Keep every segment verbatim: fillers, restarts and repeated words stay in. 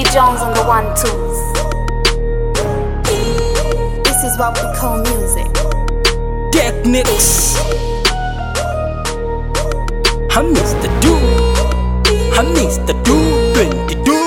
Jones on the one twos. This is what we call music. Technics. I Mister Dude. I Mister Dude twenty-two.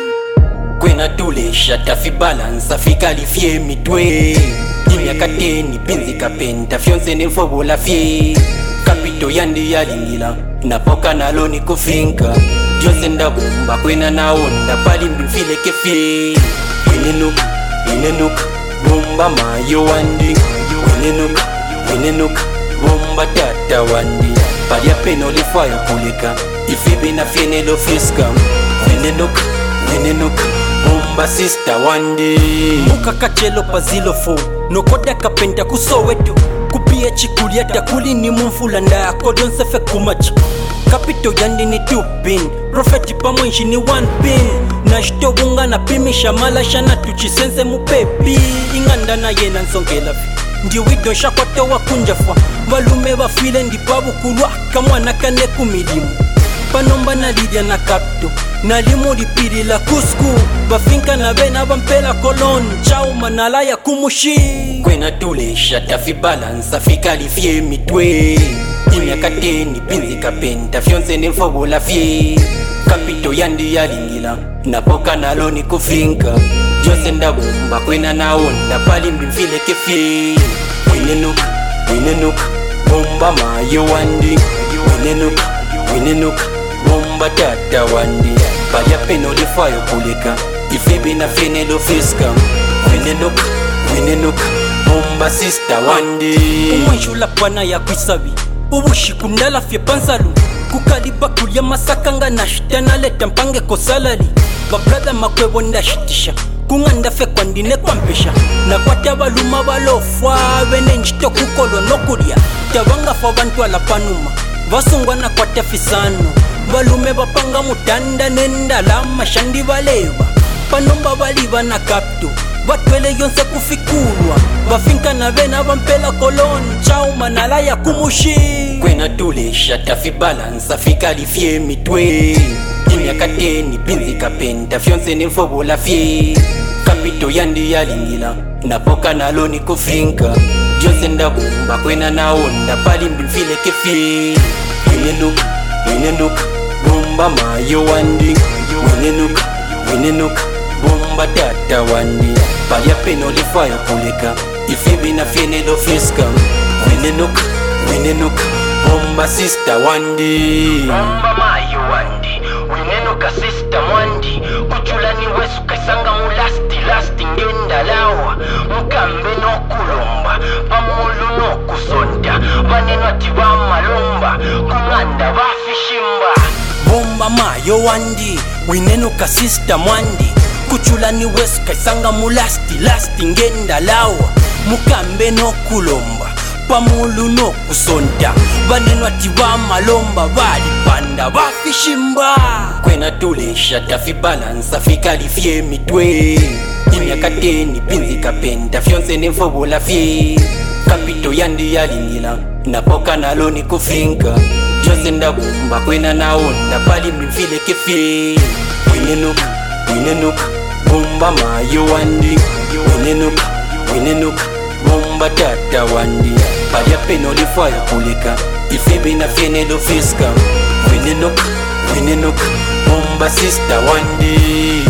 Kwena tulesha tafi balance afika lifie midwe. Imiaka teni pinzi kapenta fyonse nilfobo la fie. Kapito yandi yalingila napoka naloni kufinka. Jose ndabumba kwena naonda pali mbifile kefi. Winenuk, winenuk, bumba mayo wandi. Winenuk, winenuk, bumba tata wandi. Pali ya peno lifaya kulika ifibi na fiene lo fiska. Winenuk, winenuk, bumba sister wandi. Muka kachelo pazilo fo nokoda kapenta kusowetu. Kupia chikulia takuli ni mumfula nda kodon sefe kumachi. Kapito yandi ni two pin, profeti pamwenshi ni one pin. Nashito bunga na pimisha mala shana tuchisense mupepi. Inganda na yena nsongela fi ndi wido shakote wakunjafwa. Valume vafile ndi babu kulwa kamwana kane kumilimu. Panomba na lidia na kapto na limu lipiri la kusku. Bafinka na vena vampela kolon chao manala ya kumushi. Kwena tulesha tafi balance afika lifie mitwe. Imiaka teni pinzi kapenta fyonse nilfobo la fie. Kapito yandi yalingila napoka naloni kufinka. Jose ndabumba kwena naonda pali mbifile kefi. Winenuk, winenuk, bumba mayo wandi. Winenuk, winenuk, bumba tata wandi. Pali ya peno lifayo kulika ifibi na fiene lo fiska. Winenuk, winenuk, bumba sister wandi. Umwenshula pana ya kwisabi ubushi kundala fye pansalu. Kukaliba kulia masakanga na shitana leta mpange kosalali. Babrada makwebo ndashitisha kunganda fe kwa ndine kwa mpesha. Na kwa tabaluma balofwa wene njito kukolo nokulia. Tabanga fa bantu ala panuma vasungwa na kwa tafisano. Balume bapanga mutanda nenda lama shandi balewa. Panomba baliba na kapto batwele yonse kufikulwa. Bafinka na vena vampela kolon chao manala ya kumushi. Kwena tulesha tafi balance afika lifie mitwe. Imiaka teni pinzi kapenta fyonse nilfobo la fie. Kapito yandi yalingila napoka naloni kufinka. Jose ndabumba kwena naonda pali mbifile kefi. Winenuk, winenuk, bumba mayo wandi. Winenuk, winenuk, bumba tata wandi. Pali ya peno lifaya kulika ifibi na fiene lo fiska. Winenuk, winenuk, bumba sister wandi. Bumba mayo wandi, winenuka sister wandi. Kuchula ni wesu kaisanga mu lasti lasti ngenda lawa. Mukambe no kulomba, pamulu no kusonda. Vaneno ati vamalomba, kunganda vafishimba. Bumba mayo wandi, winenuka sister wandi. Kuchula ni wesu kaisanga mu lasti lasti ngenda lawa. Mukambe no kulomba, pamulu no kusonda. Vaneno ati vamalomba, valipanda vafishimba. Kwena tulesha tafi balance afika lifie mitwe. Imiaka teni pinzi kapenta fyonse nilfobo la fie. Kapito yandi yalingila napoka naloni kufinka. Jose ndabumba kwena naonda pali mbifile kefi. Winenuk, winenuk, bumba mayo wandi. Winenuk, winenuk, bumba tata wandi. Pali ya peno lifaya kulika ifibi na fiene lo fiska. Winenuk, winenuk, bumba sister wandi.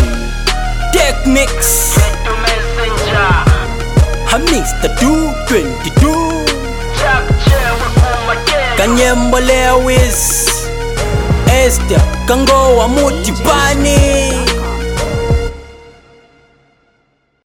Technics. Get to messenger. I Mister Dude twenty-two. Jack chair with Kanyembo Lewis Esther Kango wa Mutipani.